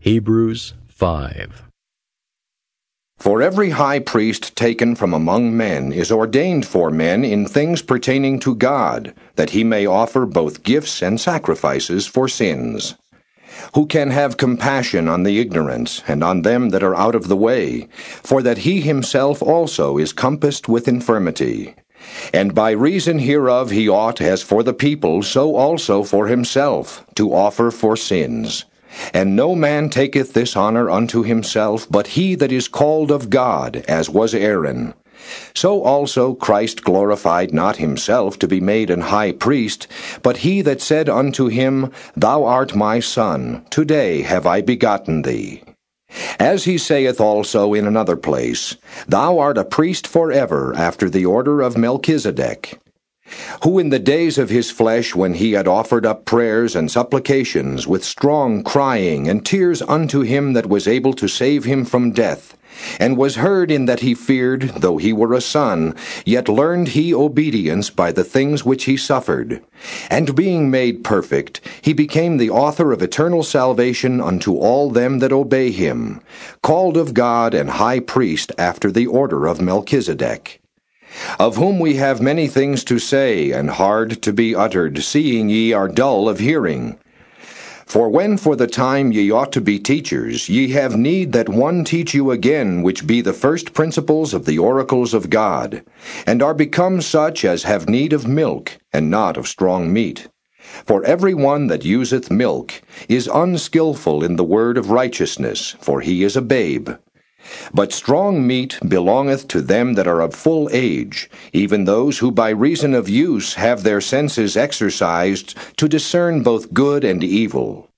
Hebrews 5. For every high priest taken from among men is ordained for men in things pertaining to God, that he may offer both gifts and sacrifices for sins. Who can have compassion on the ignorant, and on them that are out of the way, for that he himself also is compassed with infirmity. And by reason hereof he ought, as for the people, so also for himself, to offer for sins. And no man taketh this honor unto himself, but he that is called of God, as was Aaron. So also Christ glorified not himself to be made an high priest, but he that said unto him, Thou art my Son, today have I begotten thee. As he saith also in another place, Thou art a priest forever after the order of Melchizedek. Who in the days of his flesh, when he had offered up prayers and supplications with strong crying and tears unto him that was able to save him from death, and was heard in that he feared, though he were a son, yet learned he obedience by the things which he suffered. And being made perfect, he became the author of eternal salvation unto all them that obey him, called of God and high priest after the order of Melchizedek. Of whom we have many things to say, and hard to be uttered, seeing ye are dull of hearing. For when for the time ye ought to be teachers, ye have need that one teach you again, which be the first principles of the oracles of God, and are become such as have need of milk, and not of strong meat. For every one that useth milk is unskilful in the word of righteousness, for he is a babe. But strong meat belongeth to them that are of full age, even those who by reason of use have their senses exercised to discern both good and evil.